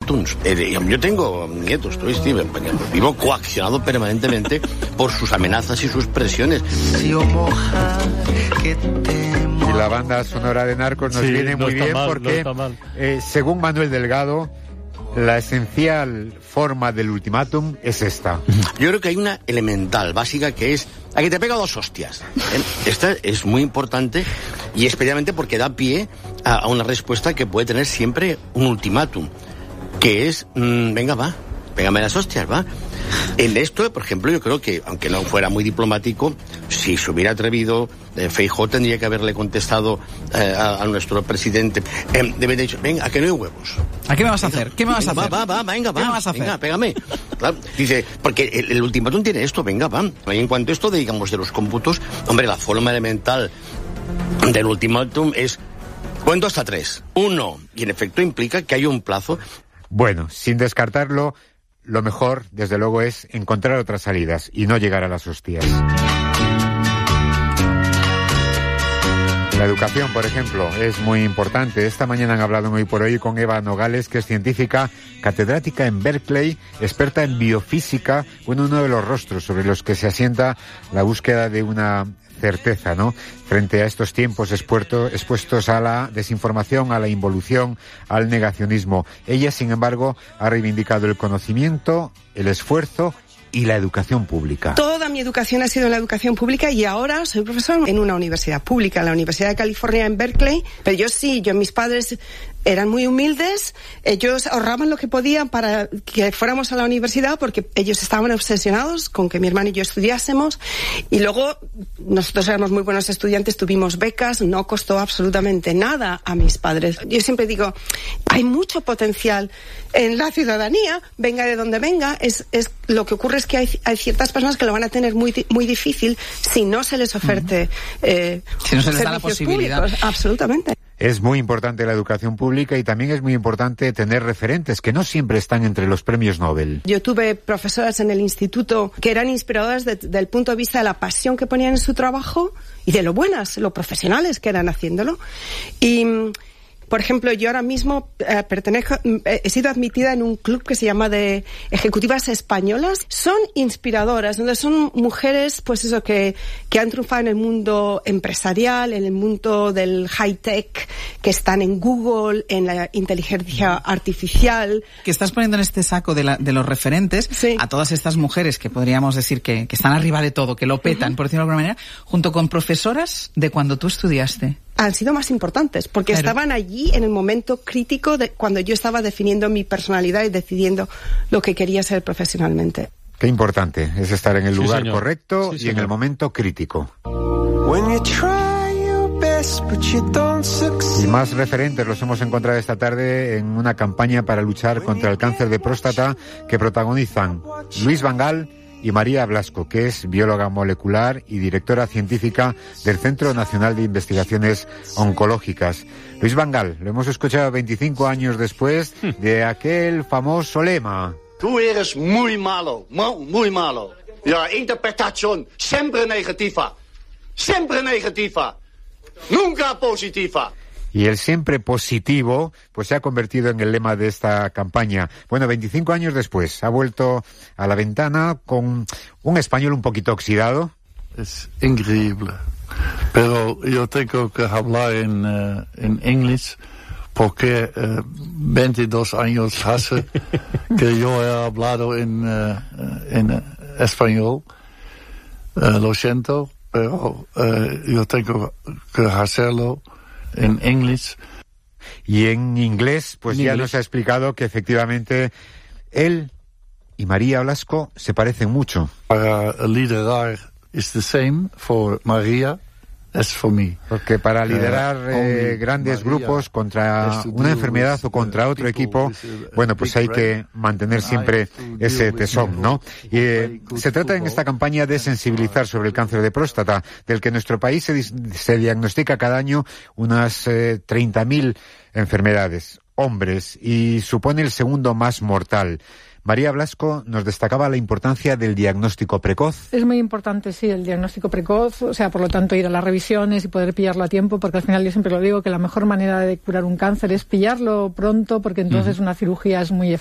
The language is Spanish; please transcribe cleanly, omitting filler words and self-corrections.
ultimátums. Yo tengo nietos, vivo coaccionado permanentemente por sus amenazas y sus presiones. Y la banda sonora de Narcos nos viene muy bien porque, según Manuel Delgado, la esencial forma del ultimátum es esta. Yo creo que hay una elemental, básica, que es a que te pega 2 hostias. Esta es muy importante y especialmente porque da pie a una respuesta que puede tener siempre un ultimátum, que es, venga, va, pégame las hostias, va. En esto, por ejemplo, yo creo que, aunque no fuera muy diplomático, si se hubiera atrevido, Feijóo tendría que haberle contestado a nuestro presidente. Debe haber dicho, venga, ¿a que no hay huevos? ¿A qué me vas a hacer? ¿Qué me vas a hacer? Venga, ¿Qué me vas a hacer? Venga, pégame. Claro, dice, porque el ultimátum tiene esto, venga, va. Y en cuanto a esto, digamos, de los cómputos, hombre, la forma elemental del ultimátum es, cuento hasta 3. 1. Y en efecto implica que hay un plazo. Bueno, sin descartarlo, lo mejor, desde luego, es encontrar otras salidas y no llegar a las hostias. La educación, por ejemplo, es muy importante. Esta mañana han hablado Hoy por Hoy con Eva Nogales, que es científica, catedrática en Berkeley, experta en biofísica, uno de los rostros sobre los que se asienta la búsqueda de una certeza, ¿no? Frente a estos tiempos expuestos a la desinformación, a la involución, al negacionismo. Ella, sin embargo, ha reivindicado el conocimiento, el esfuerzo y la educación pública. Toda mi educación ha sido en la educación pública y ahora soy profesor en una universidad pública, la Universidad de California en Berkeley. Pero mis padres eran muy humildes, ellos ahorraban lo que podían para que fuéramos a la universidad porque ellos estaban obsesionados con que mi hermano y yo estudiásemos, y luego nosotros éramos muy buenos estudiantes, tuvimos becas, no costó absolutamente nada a mis padres. Yo siempre digo, hay mucho potencial en la ciudadanía, venga de donde venga, lo que ocurre es que hay ciertas personas que lo van a tener muy difícil si no se les oferte si no se les da la posibilidad. Públicos. Absolutamente. Es muy importante la educación pública y también es muy importante tener referentes que no siempre están entre los premios Nobel. Yo tuve profesoras en el instituto que eran inspiradoras desde el punto de vista de la pasión que ponían en su trabajo y de lo profesionales que eran haciéndolo. Y, por ejemplo, yo ahora mismo he sido admitida en un club que se llama de Ejecutivas Españolas. Son inspiradoras, donde son mujeres, pues eso, que han triunfado en el mundo empresarial, en el mundo del high-tech, que están en Google, en la inteligencia artificial. Que estás poniendo en este saco de los referentes, sí, a todas estas mujeres que podríamos decir que están arriba de todo, que lo petan, por decirlo de alguna manera, junto con profesoras de cuando tú estudiaste. Han sido más importantes, porque estaban allí en el momento crítico de cuando yo estaba definiendo mi personalidad y decidiendo lo que quería ser profesionalmente. Qué importante es estar en el lugar correcto y en el momento crítico. Y más referentes los hemos encontrado esta tarde en una campaña para luchar contra el cáncer de próstata que protagonizan Luis Van Gaal y María Blasco, que es bióloga molecular y directora científica del Centro Nacional de Investigaciones Oncológicas. Luis Van Gaal, lo hemos escuchado 25 años después de aquel famoso lema. Tú eres muy malo, muy malo. La interpretación siempre negativa, nunca positiva. Y el siempre positivo, pues se ha convertido en el lema de esta campaña. Bueno, 25 años después, ha vuelto a la ventana con un español un poquito oxidado. Es increíble. Pero yo tengo que hablar en inglés porque 22 años hace que yo he hablado en español. Lo siento, pero yo tengo que hacerlo en inglés. Y en inglés, pues ya nos ha explicado que efectivamente él y María Blasco se parecen mucho. Para liderar is the same for María as for me. Porque para liderar grandes grupos contra una enfermedad o contra otro equipo, bueno, pues hay que mantener siempre ese tesón, ¿no? Y se trata en esta campaña de sensibilizar sobre el cáncer de próstata, del que en nuestro país se diagnostica cada año unas 30.000 enfermedades, hombres, y supone el segundo más mortal. María Blasco nos destacaba la importancia del diagnóstico precoz. Es muy importante, sí, el diagnóstico precoz, o sea, por lo tanto, ir a las revisiones y poder pillarlo a tiempo, porque al final yo siempre lo digo, que la mejor manera de curar un cáncer es pillarlo pronto, porque entonces una cirugía es muy